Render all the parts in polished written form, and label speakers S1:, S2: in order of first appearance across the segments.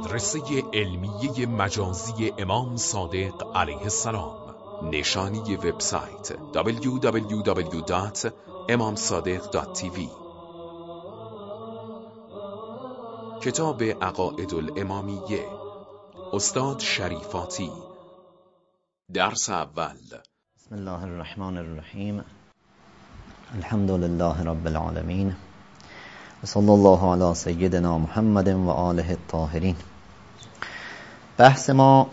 S1: مدرسه علمیه مجازی امام صادق علیه السلام. نشانی وبسایت www.imamsadiq.tv. کتاب عقاید الامامیه، استاد شریفاتی. درس اول.
S2: بسم الله الرحمن الرحیم. الحمد لله رب العالمین و صلی الله علی سیدنا محمد و آله الطاهرین. بحث ما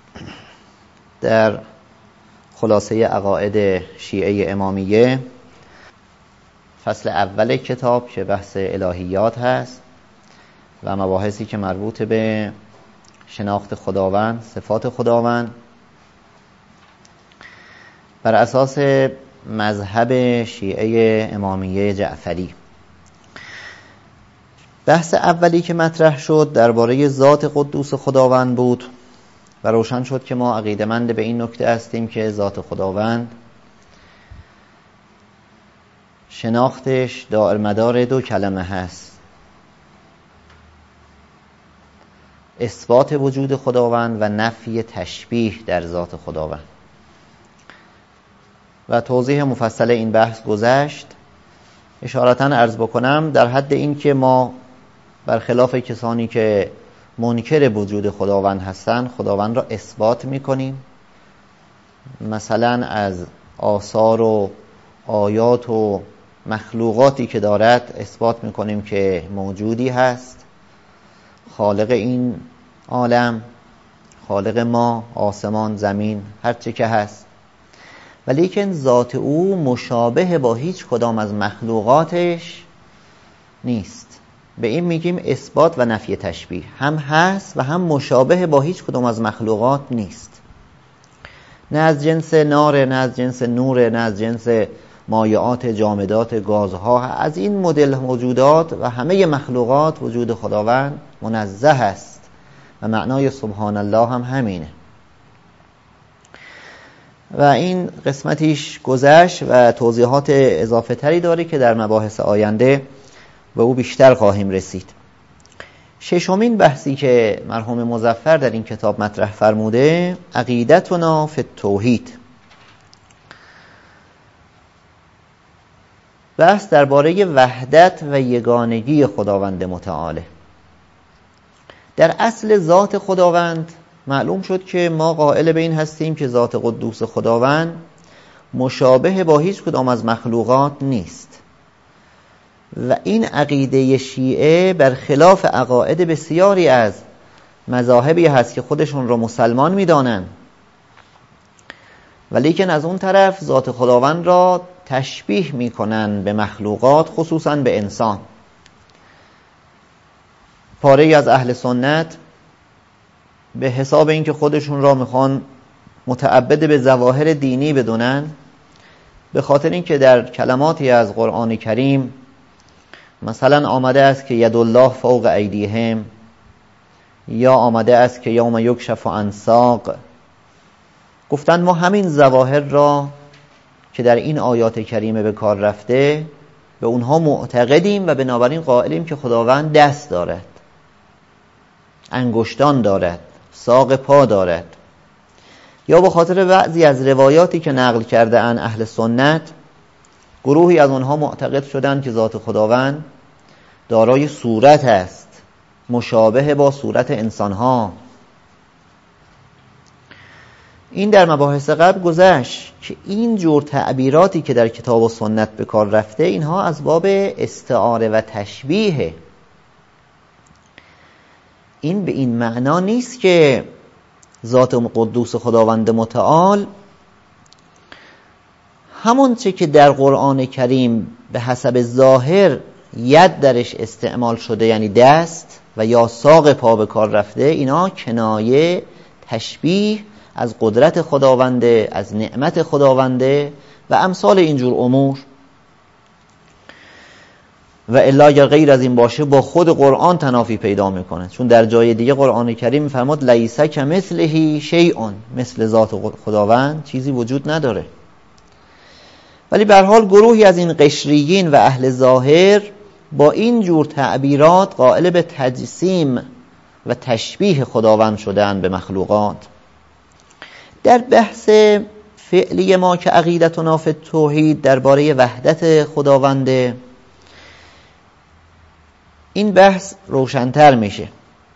S2: در خلاصه عقاید شیعه امامیه، فصل اول کتاب که بحث الهیات هست و مباحثی که مربوط به شناخت خداوند، صفات خداوند، بر اساس مذهب شیعه امامیه جعفری. بحث اولی که مطرح شد درباره ذات قدوس خداوند بود و روشن شد که ما عقیده‌مند به این نکته هستیم که ذات خداوند شناختش دائر مدار دو کلمه هست: اثبات وجود خداوند و نفی تشبیه در ذات خداوند. و توضیح مفصل این بحث گذشت. اشارتاً عرض بکنم در حد این که ما برخلاف کسانی که منکر وجود خداوند هستند، خداوند را اثبات میکنیم. مثلا از آثار و آیات و مخلوقاتی که دارد اثبات میکنیم که موجودی هست، خالق این عالم، خالق ما، آسمان، زمین، هر چه که هست. ولیکن ذات او مشابه با هیچ کدام از مخلوقاتش نیست. به این میگیم اثبات و نفی تشبیه. هم هست و هم مشابه با هیچ کدام از مخلوقات نیست. نه از جنس نار، نه از جنس نور، نه از جنس مایعات، جامدات، گازها. از این مدل موجودات و همه مخلوقات وجود خداوند منزه است و معنای سبحان الله هم همینه. و این قسمتیش گذشت و توضیحات اضافه تری داره که در مباحث آینده به او بیشتر خواهیم رسید. ششمین بحثی که مرحوم مظفر در این کتاب مطرح فرموده، عقیدتنا فی التوحید. بحث درباره وحدت و یگانگی خداوند متعال. در اصل ذات خداوند معلوم شد که ما قائل به این هستیم که ذات قدوس خداوند مشابه با هیچ کدام از مخلوقات نیست. و این عقیده شیعه برخلاف عقاید بسیاری از مذاهبی هست که خودشون رو مسلمان میدانن، ولیکن از اون طرف ذات خداوند را تشبیه میکنن به مخلوقات، خصوصا به انسان. پاره‌ای از اهل سنت به حساب اینکه خودشون را میخوان متعبد به ظواهر دینی بدونن، به خاطر اینکه در کلماتی از قرآن کریم مثلا آمده است که ید الله فوق ایدیهم، یا آمده است که یوم یکشف عن ساق، گفتن ما همین ظواهر را که در این آیات کریمه به کار رفته به اونها معتقدیم و بنابراین قائلیم که خداوند دست دارد، انگشتان دارد، ساق پا دارد. یا به خاطر بعضی از روایاتی که نقل کرده ان اهل سنت، گروهی از اونها معتقد شدند که ذات خداوند دارای صورت است، مشابه با صورت انسانها. این در مباحث قبل گذشت که این جور تعبیراتی که در کتاب و سنت به کار رفته، اینها از باب استعاره و تشبیه. این به این معنا نیست که ذات قدوس خداوند متعال همون چه که در قرآن کریم به حسب ظاهر ید درش استعمال شده، یعنی دست و یا ساق پا به کار رفته، اینا کنایه، تشبیه از قدرت خداونده، از نعمت خداونده و امثال اینجور امور. و الا اگر غیر از این باشه با خود قرآن تنافی پیدا میکنه، چون در جای دیگه قرآن کریم میفرماد لیس کمثله شیء، مثل ذات خداوند چیزی وجود نداره. ولی به هر حال گروهی از این قشریین و اهل ظاهر با این جور تعبیرات قائل به تجسیم و تشبیه خداوند شدن به مخلوقات. در بحث فعلی ما که عقیدتنا فی التوحید درباره وحدت خداونده، این بحث روشن‌تر میشه.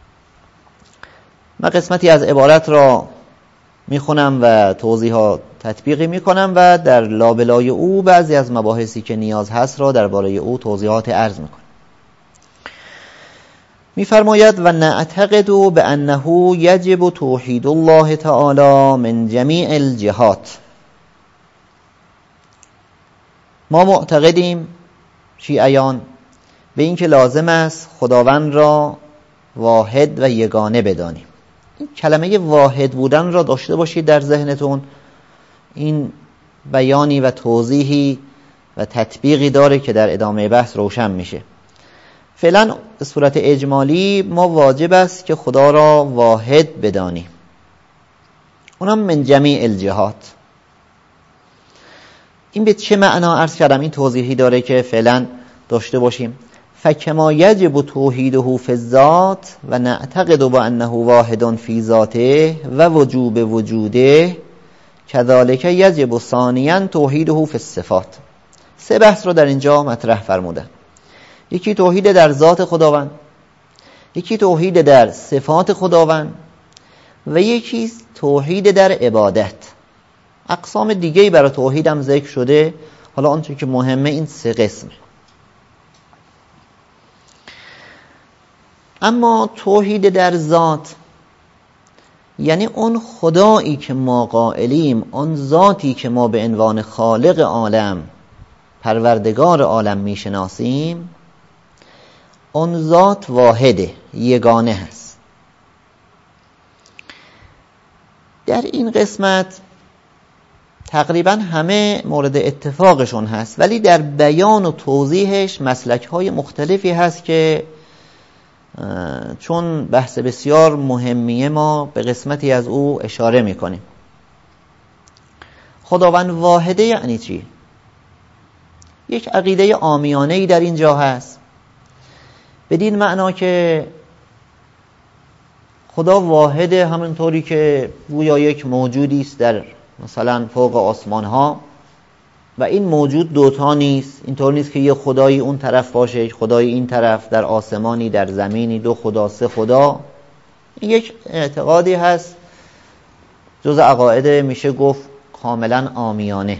S2: من قسمتی از عبارت را میخونم و توضیحات تطبیقی میکنم و در لابلای او بعضی از مباحثی که نیاز هست را درباره او توضیحات عرض میکنم. میفرماید و نعتقد بانه یجب توحید الله تعالی من جمیع الجهات. ما معتقدیم شیعیان به این که لازم است خداوند را واحد و یگانه بدانیم. این کلمه واحد بودن را داشته باشید در ذهنتون. این بیانی و توضیحی و تطبیقی داره که در ادامه بحث روشن میشه. فعلا به صورت اجمالی ما واجب است که خدا را واحد بدانیم، اونم من جمیع الجهات. این به چه معنا عرض کردم؟ این توضیحی داره که فعلا داشته باشیم. فکما یجب توحیده فی الذات و نعتقد بانه واحد فی ذاته و وجوب وجوده کذالک یجب ثانیا توحیده فی الصفات. سه بحث رو در اینجا مطرح فرمودن. یکی توحید در ذات خداوند، یکی توحید در صفات خداوند و یکی توحید در عبادت. اقسام دیگه‌ای برای توحید هم ذکر شده. حالا آنچه که مهمه این سه قسمه. اما توحید در ذات یعنی اون خدایی که ما قائلیم، اون ذاتی که ما به عنوان خالق عالم، پروردگار عالم میشناسیم، اون ذات واحده، یگانه هست. در این قسمت تقریبا همه مورد اتفاقشون هست، ولی در بیان و توضیحش مسلک‌های مختلفی هست که چون بحث بسیار مهمیه ما به قسمتی از او اشاره میکنیم. خداوند واحده یعنی چی؟ یک عقیده عامیانه‌ای در اینجا هست بدین معنا که خدا واحده، همونطوری که گویا یک موجودی است در مثلا فوق آسمان ها و این موجود دوتا نیست. اینطور نیست که یه خدایی اون طرف باشه، خدایی این طرف، در آسمانی، در زمینی، دو خدا، سه خدا. این یک اعتقادی هست جز عقاید میشه گفت کاملا عامیانه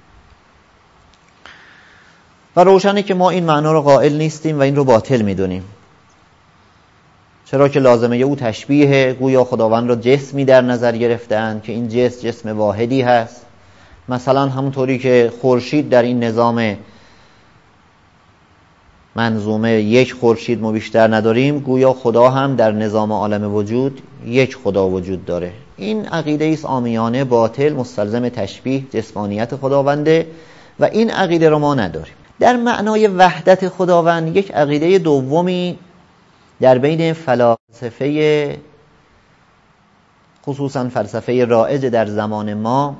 S2: و روشنه که ما این معنا رو قائل نیستیم و این رو باطل میدونیم. چرا که لازمه او تشبیه، گویا خداوند را جسمی در نظر گرفتن که این جسم واحدی هست. مثلا همونطوری که خورشید در این نظام منظومه یک خورشید ما بیشتر نداریم، گویا خدا هم در نظام عالم وجود یک خدا وجود داره. این عقیده است عامیانه، باطل، مستلزم تشبیه، جسمانیت خداونده و این عقیده رو ما نداریم. در معنای وحدت خداوند یک عقیده دومی در بین فلاسفه، خصوصا فلسفه رائج در زمان ما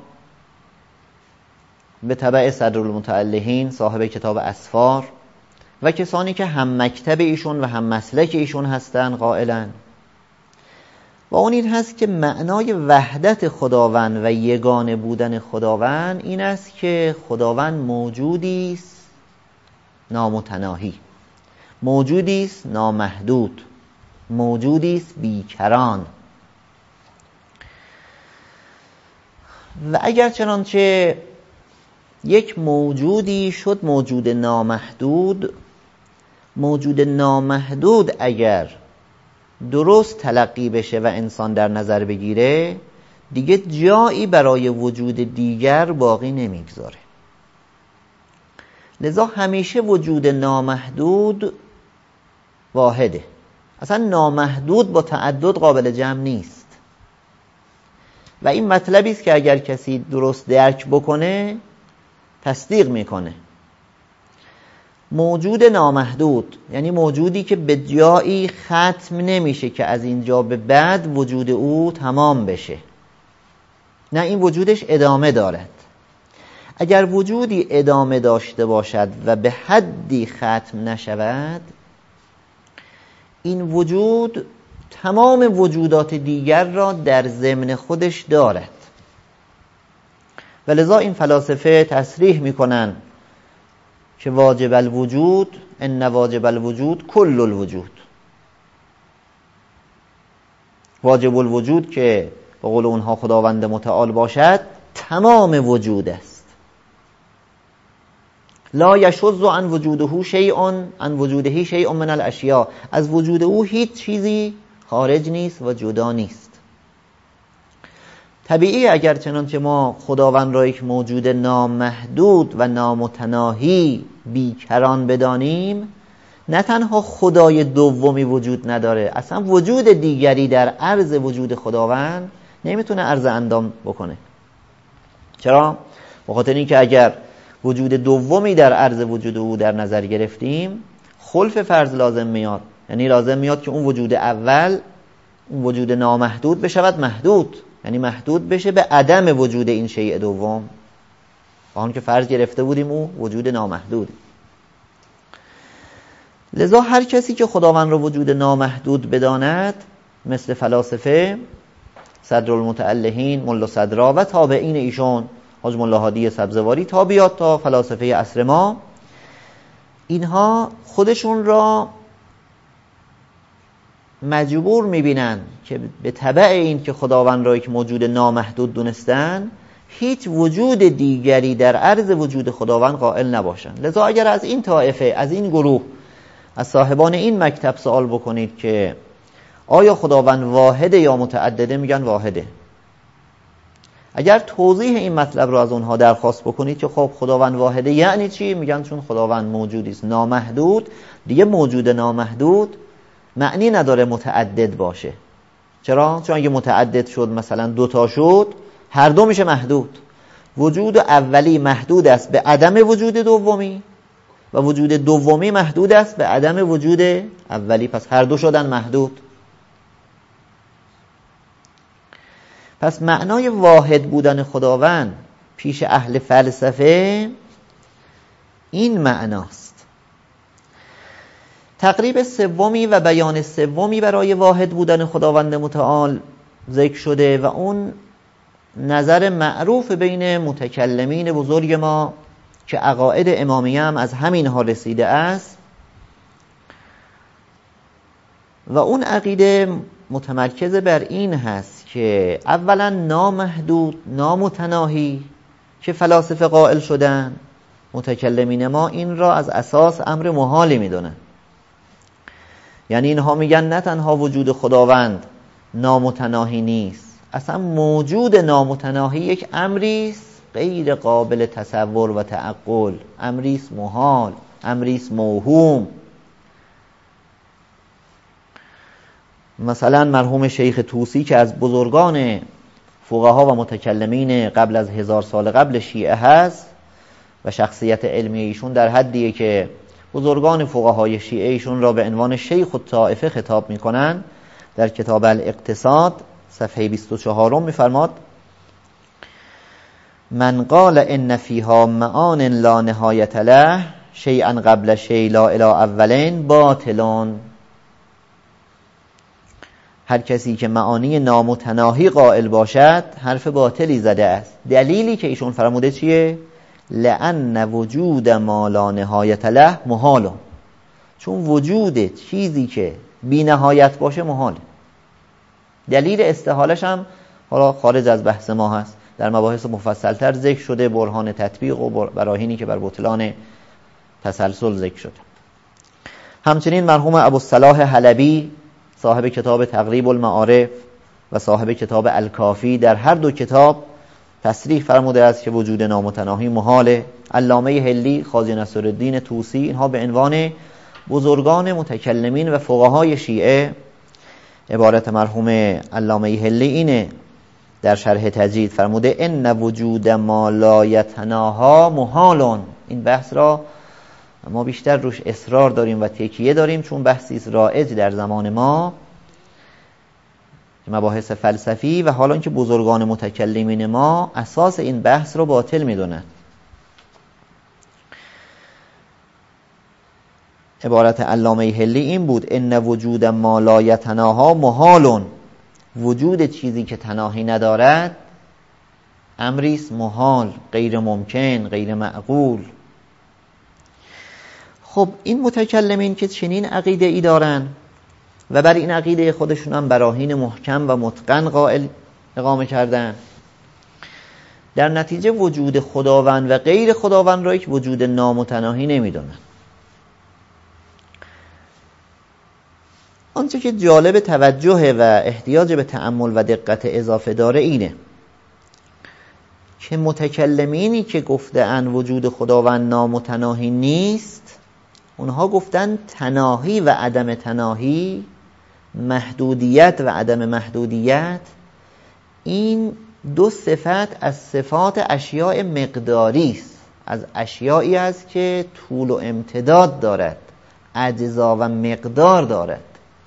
S2: به تبع صدرالمتعلحین صاحب کتاب اسفار و کسانی که هم مکتب ایشون و هم مسلک ایشون هستن قائلن، و اون این هست که معنای وحدت خداوند و یگانه بودن خداوند این است که خداوند موجودی است نامتناهی، موجودی است نامحدود، موجودی است بیکران. و اگر چنانچه یک موجودی شد موجود نامحدود، موجود نامحدود اگر درست تلقی بشه و انسان در نظر بگیره دیگه جایی برای وجود دیگر باقی نمیگذاره. لذا همیشه وجود نامحدود واحده. اصلا نامحدود با تعدد قابل جمع نیست و این مطلبی است که اگر کسی درست درک بکنه تصدیق میکنه. موجود نامحدود یعنی موجودی که به جایی ختم نمیشه که از اینجا به بعد وجود او تمام بشه، نه، این وجودش ادامه دارد. اگر وجودی ادامه داشته باشد و به حدی ختم نشود، این وجود تمام وجودات دیگر را در ضمن خودش دارد. و لذا این فلاسفه تصریح میکنن که واجب الوجود، ان واجب الوجود کل الوجود. واجب الوجود که به قول اونها خداوند متعال باشد تمام وجود است. لا یشذ عن وجوده شیء عن وجوده شیء من الاشیاء. از وجود او هیچ چیزی خارج نیست و جدا نیست. طبیعی اگر چنانچه ما خداوند را یک موجود نامحدود و نامتناهی بیکران بدانیم، نه تنها خدای دومی وجود نداره، اصلا وجود دیگری در عرض وجود خداوند نمیتونه عرض اندام بکنه. چرا؟ به خاطر اینکه اگر وجود دومی در عرض وجود او در نظر گرفتیم، خلف فرض لازم میاد. یعنی لازم میاد که اون وجود اول، اون وجود نامحدود بشود محدود، یعنی محدود بشه به عدم وجود این شیء دوم، با آن که فرض گرفته بودیم او وجود نامحدود. لذا هر کسی که خداوند را وجود نامحدود بداند، مثل فلاسفه صدر المتعلهین ملا صدرا و تابعین ایشون حاج ملا هادی سبزواری تا بیاد تا فلاسفه عصر ما، اینها خودشون را مجبور میبینن که به تبع این که خداوند را یک موجود نامحدود دونستن، هیچ وجود دیگری در عرض وجود خداوند قائل نباشن. لذا اگر از این طائفه، از این گروه، از صاحبان این مکتب سوال بکنید که آیا خداوند واحده یا متعدده، میگن واحده. اگر توضیح این مطلب رو از اونها درخواست بکنید که خب خداوند واحده یعنی چی، میگن چون خداوند موجودی است نامحدود، دیگه موجود نامحدود معنی نداره متعدد باشه. چرا؟ چون اگه متعدد شد، مثلا دوتا شد، هر دو میشه محدود. وجود اولی محدود است به عدم وجود دومی و وجود دومی محدود است به عدم وجود اولی، پس هر دو شدن محدود. پس معنای واحد بودن خداوند پیش اهل فلسفه این معناست. تقریب سومی و بیان سومی برای واحد بودن خداوند متعال ذکر شده و اون نظر معروف بین متکلمین بزرگ ما که عقاید امامیه هم از همین ها رسیده است و اون عقیده متمرکز بر این هست که اولا نامحدود، نامتناهی که فلاسفه قائل شدن، متکلمین ما این را از اساس امر محالی میدونن. یعنی اینها میگن نه تنها وجود خداوند نامتناهی نیست، اصلا موجود نامتناهی یک امریست غیر قابل تصور و تعقل، امریست محال، امریست موهوم. مثلا مرحوم شیخ طوسی که از بزرگان فقها و متکلمین قبل از 1000 سال قبل شیعه هست و شخصیت علمی ایشون در حدیه که بزرگان فقهای شیعه ایشون را به عنوان شیخ الطائفه خطاب میکنن، در کتاب الاقتصاد صفحه 24 میفرماد: من قال ان فیها معان لا نهایت له شیئا قبل شیء لا الی اولین باطلون. هر کسی که معانی نامتناهی قائل باشد حرف باطلی زده است. دلیلی که ایشون فرموده چیه؟ لأن وجود ما لا نهایت له محال. چون وجود چیزی که بی نهایت باشه محاله. دلیل استحالش هم حالا خارج از بحث ما هست، در مباحث مفصلتر ذکر شده، برهان تطبیق و براهینی که بر بطلان تسلسل ذکر شده. همچنین مرحوم ابوالصلاح حلبی صاحب کتاب تقریب المعارف و صاحب کتاب الکافی در هر دو کتاب تصریح فرموده است که وجود نامتناهی محاله. علامه هلی، خواجه نصرالدین طوسی، اینها به عنوان بزرگان متکلمین و فقهای شیعه، عبارت مرحوم علامه هلی اینه در شرح تجرید فرموده ان وجود ما لا یتناها محالون. این بحث را ما بیشتر روش اصرار داریم و تکیه داریم چون بحثی رایج در زمان ما، مباحث فلسفی، و حالا که بزرگان متکلمین ما اساس این بحث رو باطل میدونن. عبارت علامه حلی این بود: ان وجود ما لا یتناها محال. وجود چیزی که تناهی ندارد امریست محال، غیر ممکن، غیر معقول. خب این متکلمین که چنین عقیده ای دارن و بر این عقیده خودشون هم براهین محکم و متقن قائل اقامه کردن، در نتیجه وجود خداوند و غیر خداوند را یک وجود نامتناهی نمیدونن. آنچه که جالب توجه و احتیاج به تأمل و دقت اضافه داره اینه که متکلمینی که گفتن وجود خداوند نامتناهی نیست، اونها گفتن تناهی و عدم تناهی، محدودیت و عدم محدودیت، این دو صفت از صفات اشیاء مقداری است، از اشیایی است که طول و امتداد دارد، اجزا و مقدار دارد.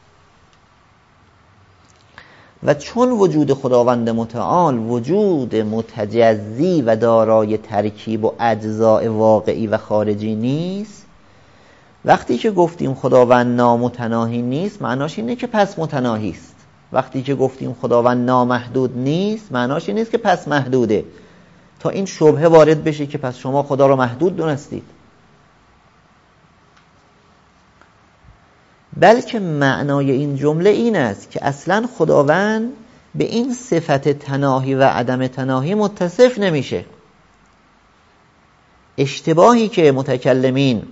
S2: و چون وجود خداوند متعال وجود متجزی و دارای ترکیب و اجزاء واقعی و خارجی نیست، وقتی که گفتیم خداوند نامتناهی نیست معناش اینه که پس متناهی است. وقتی که گفتیم خداوند نامحدود نیست معناش این نیست که پس محدوده، تا این شبهه وارد بشه که پس شما خدا رو محدود دونستید. بلکه معنای این جمله این است که اصلا خداوند به این صفت تناهی و عدم تناهی متصف نمیشه. اشتباهی که متکلمین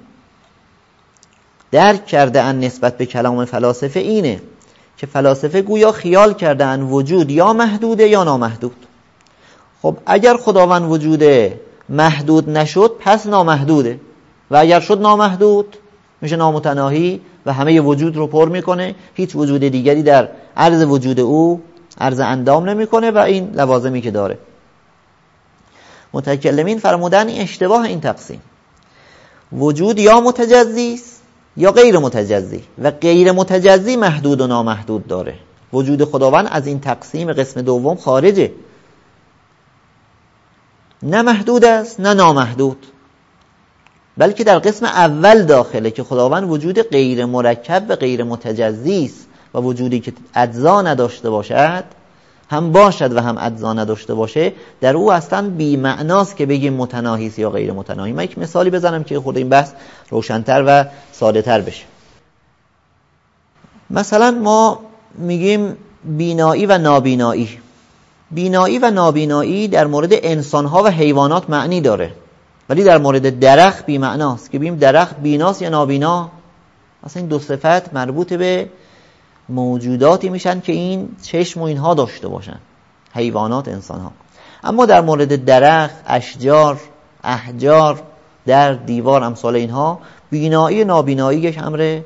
S2: درک کرده ان نسبت به کلام فلاسفه اینه که فلاسفه گویا خیال کرده ان وجود یا محدوده یا نامحدود. خب اگر خداوند وجود محدود نشد پس نامحدوده، و اگر شد نامحدود میشه نامتناهی و همه وجود رو پر میکنه، هیچ وجود دیگری در عرض وجود او عرض اندام نمیکنه و این لوازمی که داره. متکلمین فرمودن این اشتباه این تقسیم، وجود یا متجزی است یا غیر متجزی، و غیر متجزی محدود و نامحدود داره. وجود خداوند از این تقسیم قسم دوم خارجه، نه محدود است نه نامحدود، بلکه در قسم اول داخله که خداوند وجود غیر مرکب و غیر متجزی است و وجودی که اجزا نداشته باشد، هم باشد و هم اجزا نداشته باشه، در او اصلا بی معناست که بگیم متناهی است یا غیر متناهی. من یک مثالی بزنم که خود این بحث روشن‌تر و ساده‌تر بشه. مثلا ما میگیم بینایی و نابینایی. بینایی و نابینایی در مورد انسان‌ها و حیوانات معنی داره، ولی در مورد درخت بی معناست که بگیم درخت بیناست یا نابینا. اصلا این دو صفت مربوط به موجوداتی میشن که این چشم و اینها داشته باشن، حیوانات، انسان‌ها. اما در مورد درخت، اشجار، احجار، در دیوار، امثال اینها، بینایی نابینایی یک امر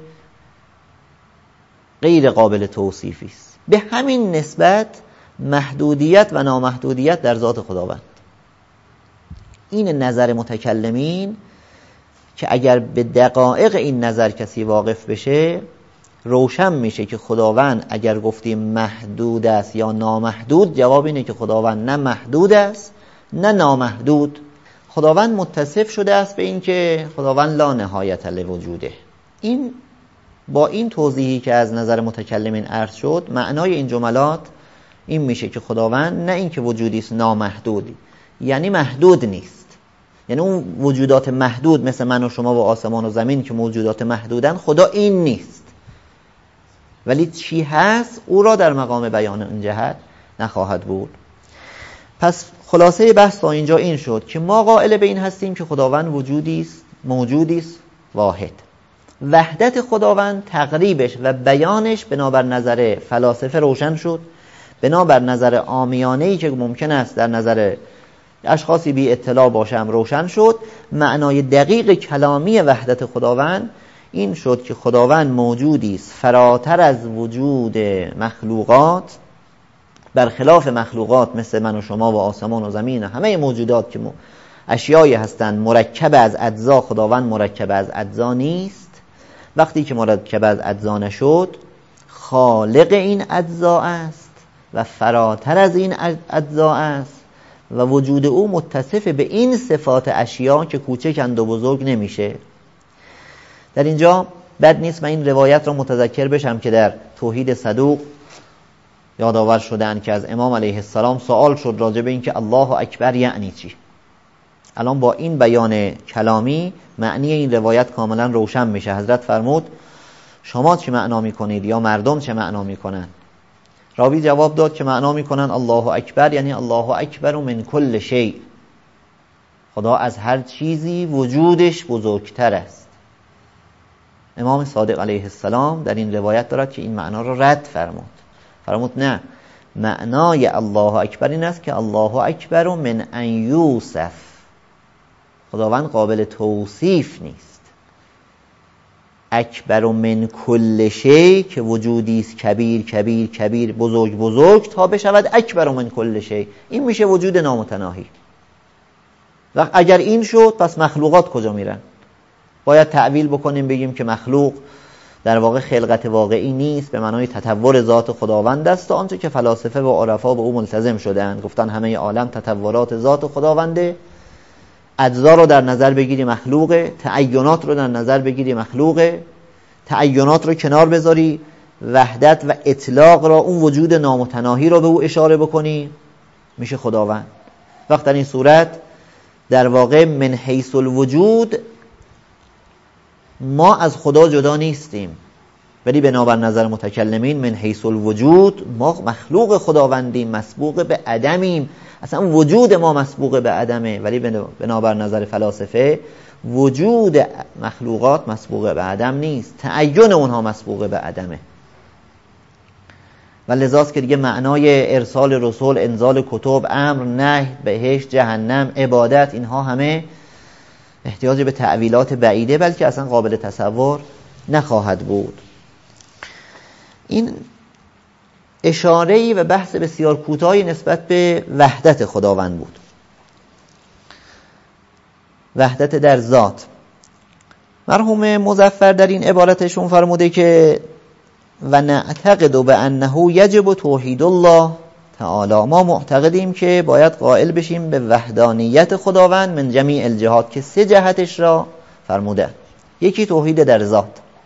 S2: غیر قابل توصیفی است. به همین نسبت محدودیت و نامحدودیت در ذات خداوند. این نظر متکلمین که اگر به دقایق این نظر کسی واقف بشه روشن میشه که خداوند اگر گفتیم محدود است یا نامحدود، جواب اینه که خداوند نه محدود است نه نامحدود. خداوند متصف شده است به این که خداوند لا نهایت لوجوده. این با این توضیحی که از نظر متکلمین عرض شد، معنای این جملات این میشه که خداوند نه این که وجودی است نامحدودی، یعنی محدود نیست. یعنی اون وجودات محدود مثل من و شما و آسمان و زمین که موجودات محدودن، خدا این نیست. ولی چی هست او را در مقام بیان این جهت نخواهد بود. پس خلاصه بحث تا اینجا این شد که ما قائل به این هستیم که خداوند وجودی است، موجودی است واحد. وحدت خداوند تقریبش و بیانش بنابر نظر فلاسفه روشن شد، بنابر نظر عامیانه‌ای که ممکن است در نظر اشخاصی بی اطلاع باشم روشن شد. معنای دقیق کلامی وحدت خداوند این شد که خداوند موجودی است فراتر از وجود مخلوقات، برخلاف مخلوقات مثل من و شما و آسمان و زمین، همه موجودات که اشیایی هستند مرکب از اجزا، خداوند مرکب از اجزا نیست. وقتی که مرکب از اجزا نشد، خالق این اجزا است و فراتر از این اجزا است و وجود او متصف به این صفات اشیا که کوچکند و بزرگ نمیشه. در اینجا بد نیست من این روایت را متذکر بشم که در توحید صدوق یادآور شدن که از امام علیه السلام سوال شد راجع به این که الله اکبر یعنی چی. الان با این بیان کلامی معنی این روایت کاملا روشن میشه. حضرت فرمود شما چه معنا میکنید یا مردم چه معنا میکنن؟ راوی جواب داد که معنا میکنن الله اکبر یعنی الله اکبر من کل شیء، خدا از هر چیزی وجودش بزرگتر است. امام صادق علیه السلام در این روایت دارد که این معنا را رد فرمود نه، معنای الله اکبر این است که الله اکبر من ان یوصف، خداوند قابل توصیف نیست. اکبر من کل شیء که وجودی است کبیر کبیر کبیر، بزرگ بزرگ، تا بشود اکبر من کل شیء، این میشه وجود نامتناهی. و اگر این شد پس مخلوقات کجا میرن؟ باید تعویل بکنیم بگیم که مخلوق در واقع خلقت واقعی نیست، به معنای تطور ذات خداوند است، و آنچه که فلاسفه و عرفا به او ملتزم شدن، گفتن همه عالم تطورات ذات خداونده، اجزا رو در نظر بگیری مخلوقه، تعینات رو در نظر بگیری مخلوقه، تعینات رو کنار بذاری، وحدت و اطلاق را، اون وجود نامتناهی را به او اشاره بکنی، میشه خداوند. وقت در این صورت در واقع من حیث الوجود ما از خدا جدا نیستیم، ولی بنابر نظر متکلمین من حیث الوجود ما مخلوق خداوندیم، مسبوق به عدمیم، اصلا وجود ما مسبوق به عدمه. ولی بنابر نظر فلاسفه وجود مخلوقات مسبوق به عدم نیست، تعین اونها مسبوق به عدمه. و لذاست که دیگه معنای ارسال رسول، انزال کتب، امر، نهی، بهشت، جهنم، عبادت، اینها همه احتیاج به تعویلات بعیده، بلکه اصلا قابل تصور نخواهد بود. این اشاره‌ای و بحث بسیار کوتاهی نسبت به وحدت خداوند بود، وحدت در ذات. مرحوم مظفر در این عبارتشون فرموده که و نعتقد بانه یجب توحید الله تعالی، ما معتقدیم که باید قائل بشیم به وحدانیت خداوند من جمیع الجهات، که سه جهتش را فرموده. یکی توحید در ذات،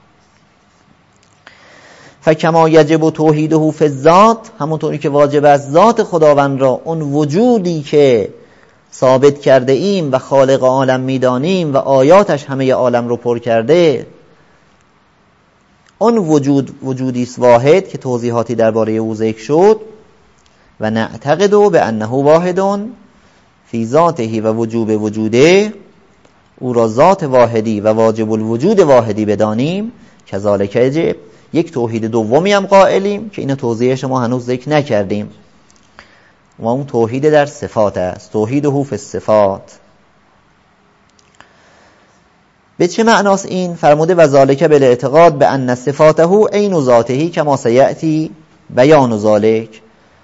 S2: فکما یجب توحیده فی الذات، همونطوری که واجب است ذات خداوند را، اون وجودی که ثابت کرده ایم و خالق عالم میدانیم و آیاتش همه عالم رو پر کرده، اون وجودی است واحد که توضیحاتی درباره او ذکر شد. و نعتقد بانه واحد فی ذاته و وجوب وجوده، او را ذات واحدی و واجب الوجود واحدی بدانیم. کذالک یجب، یک توحید دومی هم قائلیم که این توضیحش ما هنوز ذکر نکردیم، و اون توحید در صفات است، توحیده فی الصفات. به چه معناست این؟ فرموده و ذالک بالاعتقاد بان صفاته عین ذاته کما سیأتی بیان ذالک،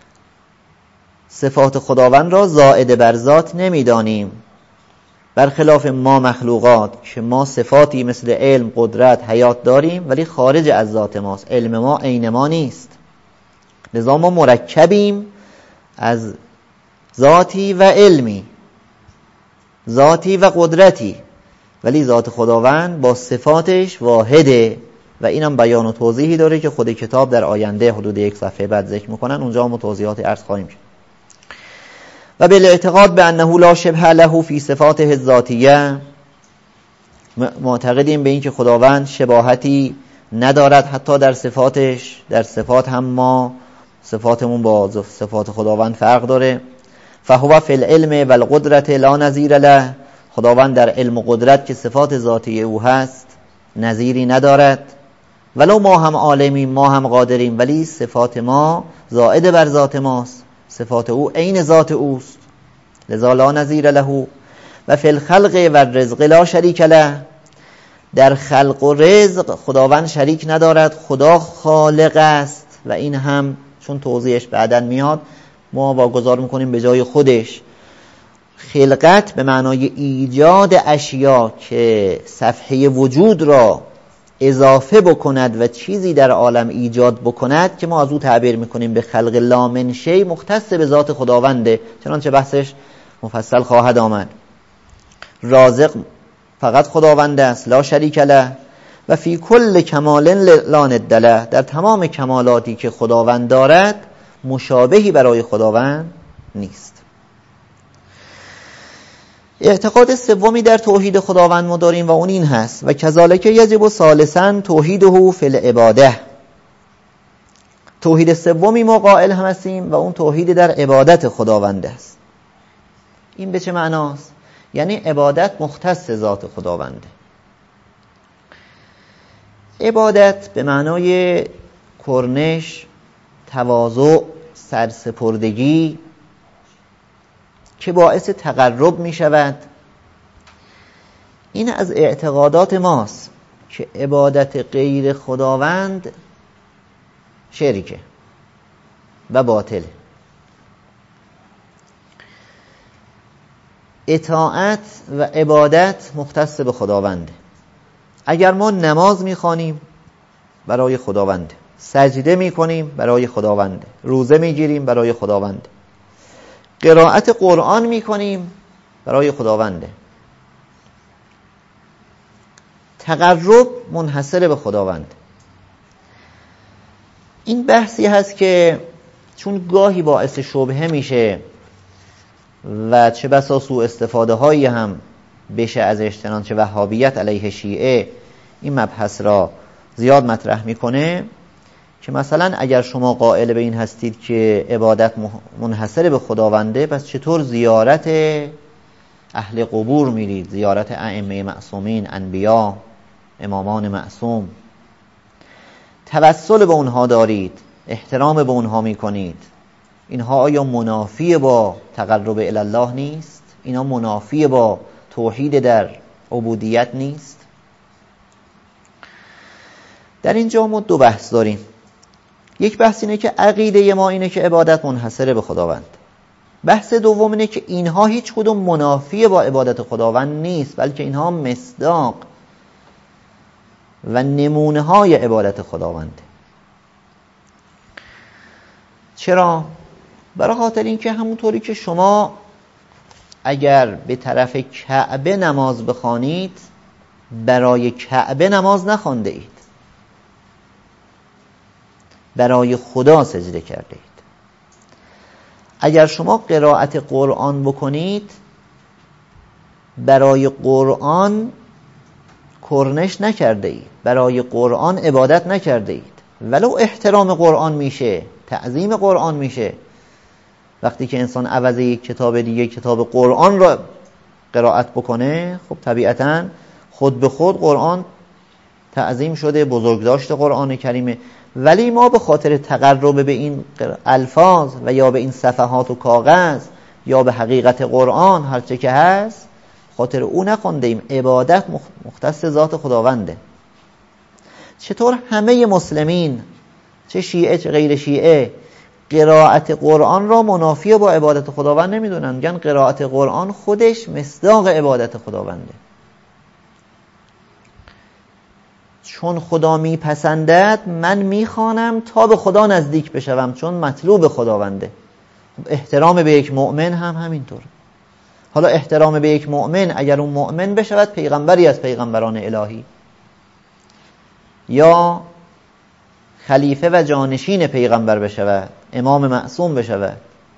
S2: صفات خداوند را زائد بر ذات نمیدانیم، برخلاف ما مخلوقات که ما صفاتی مثل علم، قدرت، حیات داریم ولی خارج از ذات ماست، علم ما عین ما نیست. لذا ما مرکبیم از ذاتی و علمی، ذاتی و قدرتی، ولی ذات خداوند با صفاتش واحده. و اینم بیان و توضیحی داره که خود کتاب در آینده حدود 1 صفحه بعد ذکر میکنن، اونجا هم توضیحات عرض خواهیم کرد. و بالاعتقاد بانه لا شبه له فی صفاته الذاتیه، معتقدیم به این که خداوند شباهتی ندارد حتی در صفاتش، در صفات هم ما صفاتمون با صفات خداوند فرق داره. فهو فی العلم و القدرت لا نظیر له، خداوند در علم و قدرت که صفات ذاتی او هست نظیری ندارد. ولو ما هم عالمیم، ما هم قادریم، ولی صفات ما زائد بر ذات ماست، صفات او عین ذات اوست، لذا لا نظیر له. و فی الخلق و الرزق لا شریک له، در خلق و رزق خداوند شریک ندارد، خدا خالق است. و این هم چون توضیحش بعداً میاد ما واگذار میکنیم به جای خودش. خلقت به معنای ایجاد اشیا که صفحه وجود را اضافه بکند و چیزی در عالم ایجاد بکند، که ما از او تعبیر میکنیم به خلق لا من شیء، مختص به ذات خداونده، چنانچه بحثش مفصل خواهد آمد. رازق فقط خداوند است، لا شریک له. و فی کل کمال لا ند له، در تمام کمالاتی که خداوند دارد مشابهی برای خداوند نیست. اعتقاد سومی در توحید خداوند ما داریم و اون این هست و کذالک یجب ثالثا توحیده فی العباده. توحید سومی ما قائل هم هستیم و اون توحید در عبادت خداوند است. این به چه معناست؟ یعنی عبادت مختص ذات خداونده. عبادت به معنای کرنش، تواضع، سرسپردگی که باعث تقرب می شود. این از اعتقادات ماست که عبادت غیر خداوند شرکه و باطله. اطاعت و عبادت مختص به خداونده. اگر ما نماز میخوانیم برای خداونده، سجده میکنیم برای خداونده، روزه میگیریم برای خداونده، قرائت قرآن میکنیم برای خداونده، تقرب منحصر به خداونده. این بحثی هست که چون گاهی باعث شبهه میشه و چه بسا سوء استفاده هایی هم بشه ازش، چنانچه وهابیت علیه شیعه این مبحث را زیاد مطرح میکنه که مثلا اگر شما قائل به این هستید که عبادت منحصر به خداونده، پس چطور زیارت اهل قبور میرید، زیارت ائمه معصومین، انبیا، امامان معصوم، توسل به اونها دارید، احترام به اونها میکنید؟ اینها آیا منافی با تقرب الی الله نیست؟ اینا منافی با توحید در عبودیت نیست؟ در اینجا ما دو بحث داریم. یک بحث اینه که عقیده ما اینه که عبادت منحصر به خداوند. بحث دوم اینه که اینها هیچ کدوم منافی با عبادت خداوند نیست، بلکه اینها مصداق و نمونه های عبادت خداونده. چرا؟ برای خاطر اینکه همونطوری که شما اگر به طرف کعبه نماز بخوانید، برای کعبه نماز نخوانده اید، برای خدا سجده کرده اید. اگر شما قرائت قرآن بکنید، برای قرآن کرنش نکرده اید، برای قرآن عبادت نکرده اید. ولو احترام قرآن میشه، تعظیم قرآن میشه، وقتی که انسان عوض یک کتاب دیگه کتاب قرآن را قرائت بکنه، خب طبیعتاً خود به خود قرآن تعظیم شده، بزرگداشت قرآن کریمه. ولی ما به خاطر تقرب به این الفاظ و یا به این صفحات و کاغذ یا به حقیقت قرآن، هرچه که هست، خاطر او نخونده ایم. عبادت مختص ذات خداونده. چطور همه مسلمین، چه شیعه چه غیر شیعه، قرائت قرآن را منافی با عبادت خداوند نمیدونن؟ میگن قرائت قرآن خودش مصداق عبادت خداونده. چون خدا میپسندد من میخوانم تا به خدا نزدیک بشوم، چون مطلوب خداونده. احترام به یک مؤمن هم همینطور. حالا احترام به یک مؤمن، اگر اون مؤمن بشود پیغمبری از پیغمبران الهی یا خلیفه و جانشین پیغمبر بشود، امام معصوم بشود،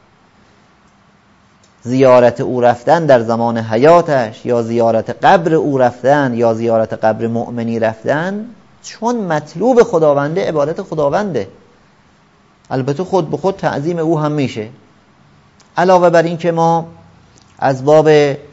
S2: زیارت او رفتن در زمان حیاتش یا زیارت قبر او رفتن یا زیارت قبر مؤمنی رفتن، چون مطلوب خداونده، عبادت خداونده. البته خود به خود تعظیم او هم میشه. علاوه بر این که ما از باب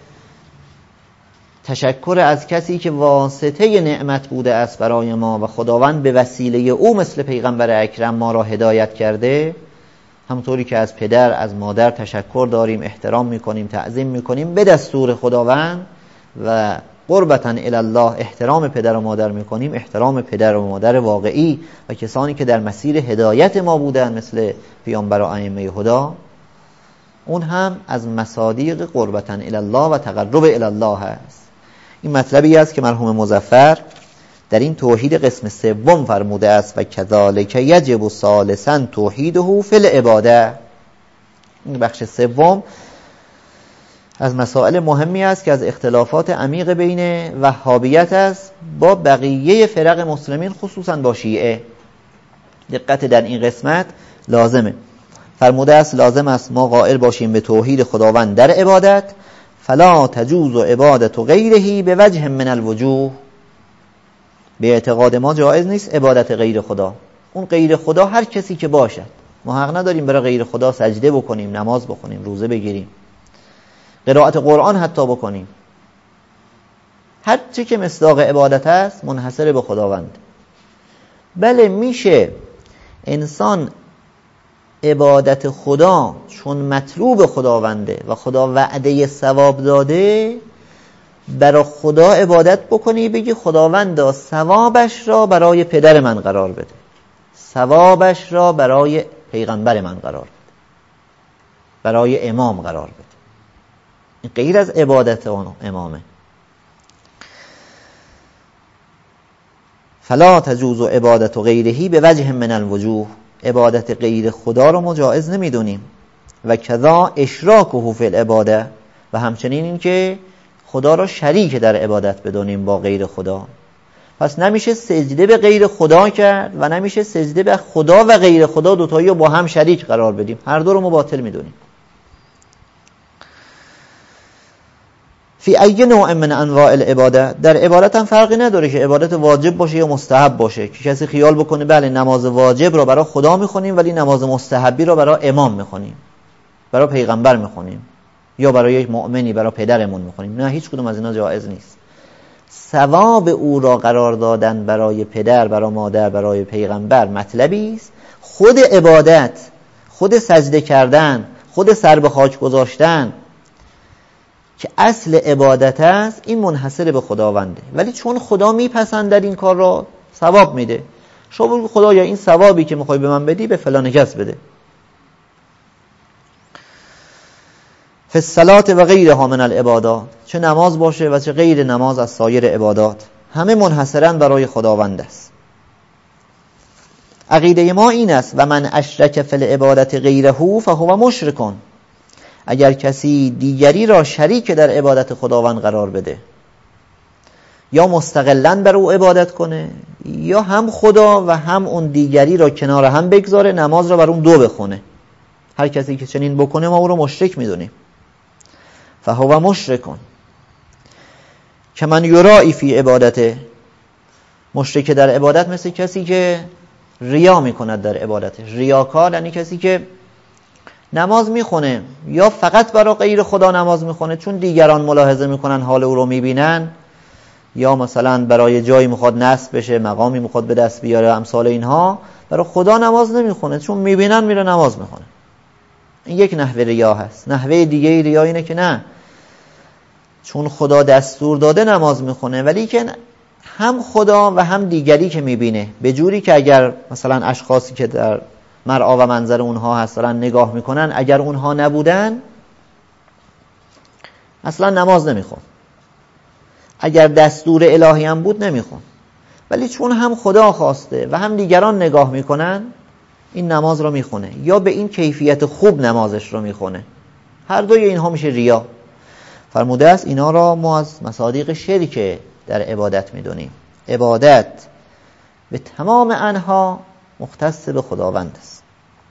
S2: تشکر از کسی که واسطه نعمت بوده است برای ما و خداوند به وسیله او مثل پیغمبر اکرم ما را هدایت کرده، همونطوری که از پدر از مادر تشکر داریم، احترام میکنیم، تعظیم میکنیم به دستور خداوند و قربتاً الی الله احترام پدر و مادر میکنیم، احترام پدر و مادر واقعی و کسانی که در مسیر هدایت ما بودن مثل پیامبر و ائمه هدا، اون هم از مصادیق قربتاً الی الله و تقرب الی الله هست. این مطلبی است که مرحوم مظفر در این توحید قسم سوم فرموده است و کذالک یجب ثالثا توحیده فی العباده. این بخش سوم از مسائل مهمی است که از اختلافات عمیق بین وهابیت است با بقیه فرق مسلمین، خصوصا با شیعه. دقت در این قسمت لازمه. فرموده است لازم است ما قائل باشیم به توحید خداوند در عبادت، فلا تجوز عبادت غیره به وجه من الوجوه. به اعتقاد ما جایز نیست عبادت غیر خدا. اون غیر خدا هر کسی که باشد، ما حق نداریم برای غیر خدا سجده بکنیم، نماز بخونیم، روزه بگیریم، قرائت قرآن حتی بکنیم. هر چی که مصداق عبادت است منحصر به خداوند. بله میشه انسان عبادت خدا چون مطلوب خداونده و خدا وعده ثواب داده، برای خدا عبادت بکنی، بگی خداوندا ثوابش را برای پدر من قرار بده، ثوابش را برای پیغمبر من قرار بده، برای امام قرار بده. این غیر از عبادت اون امامه. فلا تجوز عبادت غیره به وجه من الوجوه. عبادت غیر خدا رو ما جایز نمیدونیم. و کذا اشراکه فی العباده، و همچنین این که خدا را شریک در عبادت بدونیم با غیر خدا. پس نمیشه سجده به غیر خدا کرد و نمیشه سجده به خدا و غیر خدا دوتایی رو با هم شریک قرار بدیم. هر دو رو ما باطل میدونیم. فی ای نوع من انواع العباده، در عبادت هم فرقی نداره که عبادت واجب باشه یا مستحب باشه. که کسی خیال بکنه بله نماز واجب رو برای خدا میخونیم ولی نماز مستحبی رو برای امام میخونیم، برای پیغمبر میخونیم، یا برای یک مؤمنی، برای پدرمون میخونیم. نه، هیچ کدوم از اینا جایز نیست. ثواب او را قرار دادن برای پدر، برای مادر، برای پیغمبر مطلبی است. خود عبادت، خود سجده کردن، خود سر به خاک گذاشتن که اصل عبادت است، این منحصر به خداونده. ولی چون خدا میپسند در این کار را ثواب میده. شما بگو خدایا این ثوابی که میخوای به من بدی به فلان کس بده. فی الصلاة و غیرها من العبادات، چه نماز باشه و چه غیر نماز از سایر عبادات، همه منحصرا برای خداوند است. عقیده ما این است و من اشرک فی العبادت غیره فهو مشرک. اگر کسی دیگری را شریک در عبادت خداوند قرار بده، یا مستقلاً بر او عبادت کنه، یا هم خدا و هم اون دیگری را کنار هم بگذاره، نماز را بر اون دو بخونه، هر کسی که چنین بکنه ما او را مشرک میدونیم. فهو مشرک. که من یرائی فی عبادته، مشرک در عبادت مثل کسی که ریا میکند در عبادته. ریاکار یعنی کسی که نماز میخونه یا فقط برای غیر خدا نماز میخونه چون دیگران ملاحظه میکنن حال او رو میبینن، یا مثلا برای جایی میخواد نصب بشه، مقامی میخواد به دست بیاره، امثال اینها. برای خدا نماز نمیخونه چون میبینن میره نماز میخونه. این یک نحوه ریا هست. نحوه دیگه ریا اینه که نه، چون خدا دستور داده نماز میخونه، ولی که هم خدا و هم دیگری که میبینه، به جوری که اگر مثلا اشخاصی که در مرعا و منظر اونها هستن نگاه میکنن، اگر اونها نبودن اصلا نماز نمیخون. اگر دستور الهی هم بود نمیخون. ولی چون هم خدا خواسته و هم دیگران نگاه میکنن، این نماز رو میخونه، یا به این کیفیت خوب نمازش رو میخونه. هر دوی اینها میشه ریا. فرموده است اینا را ما از مصادیق شرک در عبادت میدونیم. عبادت به تمام انها مختص به خداوند است.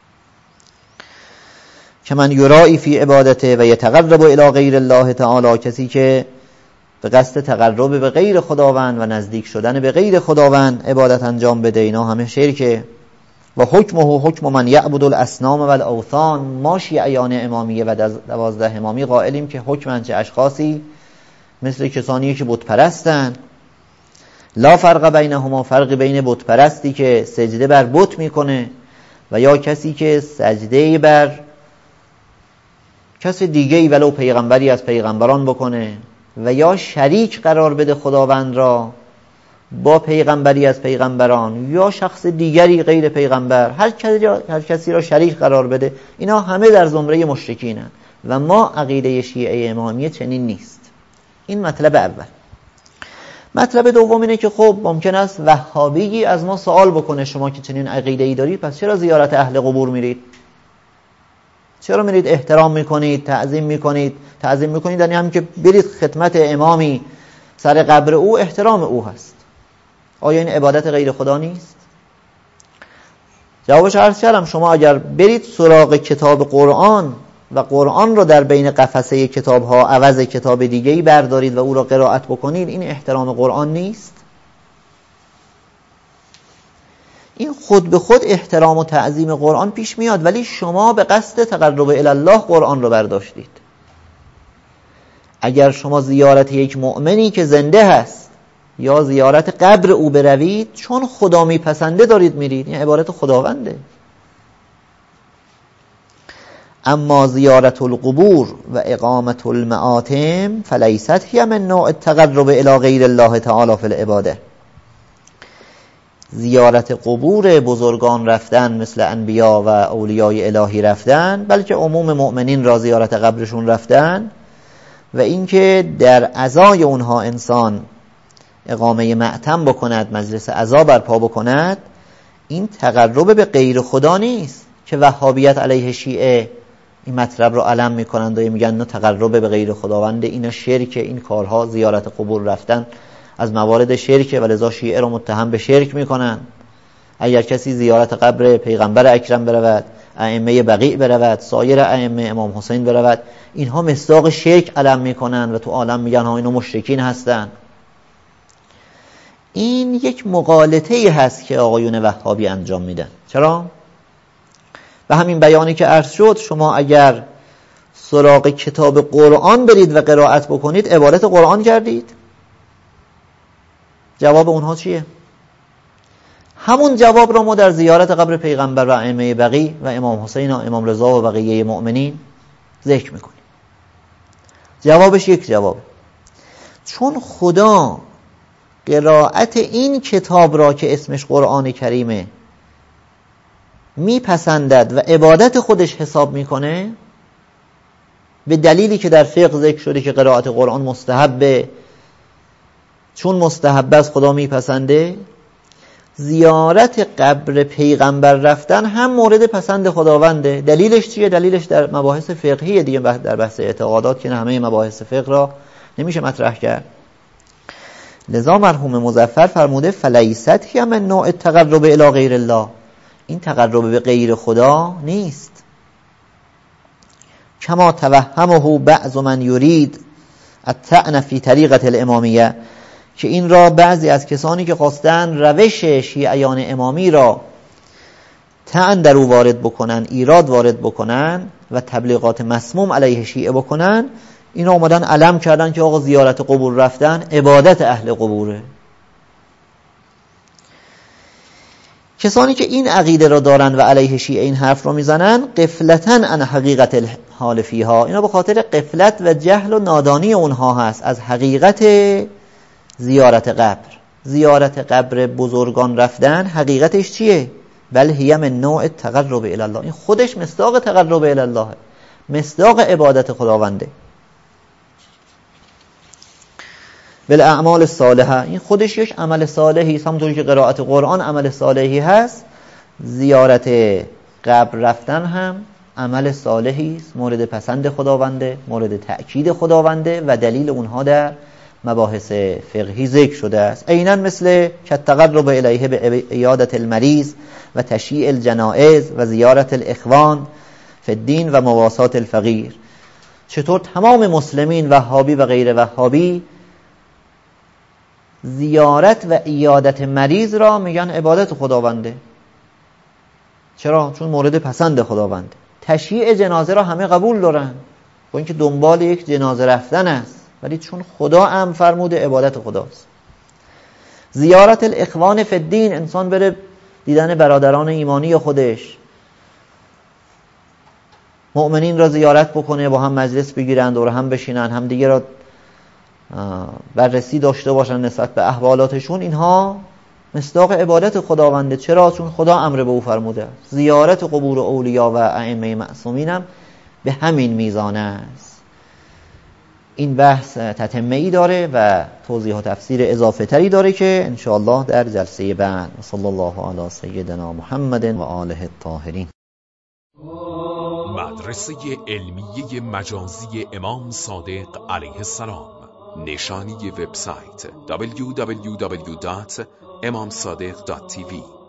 S2: که من یرائی فی عبادته و یتقرب الی غیر الله تعالی، کسی که به قصد تقرب به غیر خداوند و نزدیک شدن به غیر خداوند عبادت انجام بده، اینا همه شرکه. و حکمه حکم من یعبد الاصنام و الاوثان. ما شیعیان امامیه و 12 امامی قائلیم که حکم چه اشخاصی مثل کسانی که بت پرستن، لا فرق بینهما، فرق بین بت پرستی که سجده بر بت میکنه و یا کسی که سجده بر کسی دیگه‌ای ولو پیغمبری از پیغمبران بکنه، و یا شریک قرار بده خداوند را با پیغمبری از پیغمبران یا شخص دیگری غیر پیغمبر، هر کسی را شریک قرار بده. اینا همه در زمره مشرکینن و ما عقیده شیعه امامیه چنین نیست. این مطلب اول. مطلب دوم اینه که خب ممکن است وهابی از ما سوال بکنه شما که چنین عقیده‌ای دارید پس چرا زیارت اهل قبور میرید؟ چرا میرید احترام میکنید، تعظیم میکنید؟ تعظیم میکنید یعنی هم که برید خدمت امامی سر قبر او، احترام او هست. آیا این عبادت غیر خدا نیست؟ جوابش عرض کردم. شما اگر برید سراغ کتاب قرآن و قرآن رو در بین قفسه کتاب ها عوض کتاب دیگه‌ای بردارید و او را قرائت بکنید، این احترام قرآن نیست؟ این خود به خود احترام و تعظیم قرآن پیش میاد، ولی شما به قصد تقرب الی الله قرآن رو برداشتید. اگر شما زیارت یک مؤمنی که زنده هست یا زیارت قبر او بروید، چون خدا میپسنده دارید میرید، این عبارت خداونده. اما زیارت القبور و اقامت المآتم فلیست هی من نوع التقرب الی غیر الله تعالی فی العباده. زیارت قبور بزرگان رفتن مثل انبیا و اولیای الهی رفتن، بلکه عموم مؤمنین را زیارت قبرشون رفتن، و اینکه در عزای اونها انسان اقامه مأتم بکند، مجلس عزا برپا بکند، این تقرب به غیر خدا نیست که وهابیت علیه شیعه این مطلب رو علم میکنند و میگن نه تقرب به غیر خداونده، اینا شرکه، این کارها زیارت قبور رفتن از موارد شرکه و لذا شیعه رو متهم به شرک میکنن. اگر کسی زیارت قبر پیغمبر اکرم برود، ائمه بقیع برود، سایر ائمه، امام حسین برود، اینها مصداق شرک علم میکنن و تو عالم میگن ها اینا مشرکین هستن. این یک مغالطه‌ای هست که آقایون وهابی انجام میدن. چرا؟ به همین بیانی که عرض شد، شما اگر سراغ کتاب قرآن برید و قرائت بکنید، عبارت قرآن کردید. جواب اونها چیه؟ همون جواب را ما در زیارت قبر پیغمبر و ائمه بقیع و امام حسین و امام رضا و بقیه مؤمنین ذکر میکنیم. جوابش یک جواب، چون خدا قرائت این کتاب را که اسمش قرآن کریمه میپسندد و عبادت خودش حساب میکنه، به دلیلی که در فقه ذکر شده که قرائت قرآن مستحبه، چون مستحب است خدا میپسنده، زیارت قبر پیغمبر رفتن هم مورد پسند خداونده. دلیلش چیه؟ دلیلش در مباحث فقهیه دیگه، در بحث اعتقادات که همه مباحث فقه را نمیشه مطرح کرد. لذا مرحوم مظفر فرموده فلیست هی من نوع التقرب الی غیر الله، این تقرب به غیر خدا نیست. کما توهمه بعض من یرید الطعن فی طریقة الامامیه، که این را بعضی از کسانی که خواستن روش شیعیان امامی را طعن در او وارد بکنن، ایراد وارد بکنن و تبلیغات مسموم علیه شیعه بکنن، اینا اومدن علم کردن که آقا زیارت قبور رفتن عبادت اهل قبوره. کسانی که این عقیده را دارن و علیه شیعه این حرف را میزنن، غفلتاً عن حقیقت الحال فیها، اینا به خاطر غفلت و جهل و نادانی اونها هست از حقیقت زیارت قبر. زیارت قبر بزرگان رفتن حقیقتش چیه؟ بل هی من نوع تقرب الی الله، این خودش مصداق تقرب الی الله، مصداق عبادت خداونده. بالاعمال الصالحه، این خودش یک عمل صالحی است، همونطور که قرائت قرآن عمل صالحی هست، زیارت قبر رفتن هم عمل صالحی است، مورد پسند خداونده، مورد تأکید خداونده و دلیل اونها در مباحث فقهی ذکر شده است. عیناً مثل که تقرب الیه به عیادت المریض و تشییع الجنائز و زیارت الاخوان فی الدین و مواسات الفقیر. چطور تمام مسلمین وهابی و غیر وهابی زیارت و عیادت مریض را میگن عبادت خداونده. چرا؟ چون مورد پسند خداونده. تشییع جنازه را همه قبول دارن، با اینکه دنبال یک جنازه رفتن است، ولی چون خدا امر فرموده عبادت خداست. زیارت الاخوان فی الدین، انسان بره دیدن برادران ایمانی خودش، مؤمنین را زیارت بکنه، با هم مجلس بگیرن، دور هم بشینن، هم دیگه را بررسی داشته باشن نسبت به احوالاتشون، اینها مصداق عبادت خداونده. چرا؟ چون خدا امر به او فرموده. زیارت قبور اولیا و ائمه معصومین هم به همین میزان است. این بحث تتمه‌ای داره و توضیح و تفسیر اضافه تری داره که انشاءالله در جلسه بعد. صلی الله علی سیدنا محمد و آله الطاهرین.
S1: مدرسه علمیه مجازی امام صادق علیه السلام. نشانی وبسایت www.imamsadegh.tv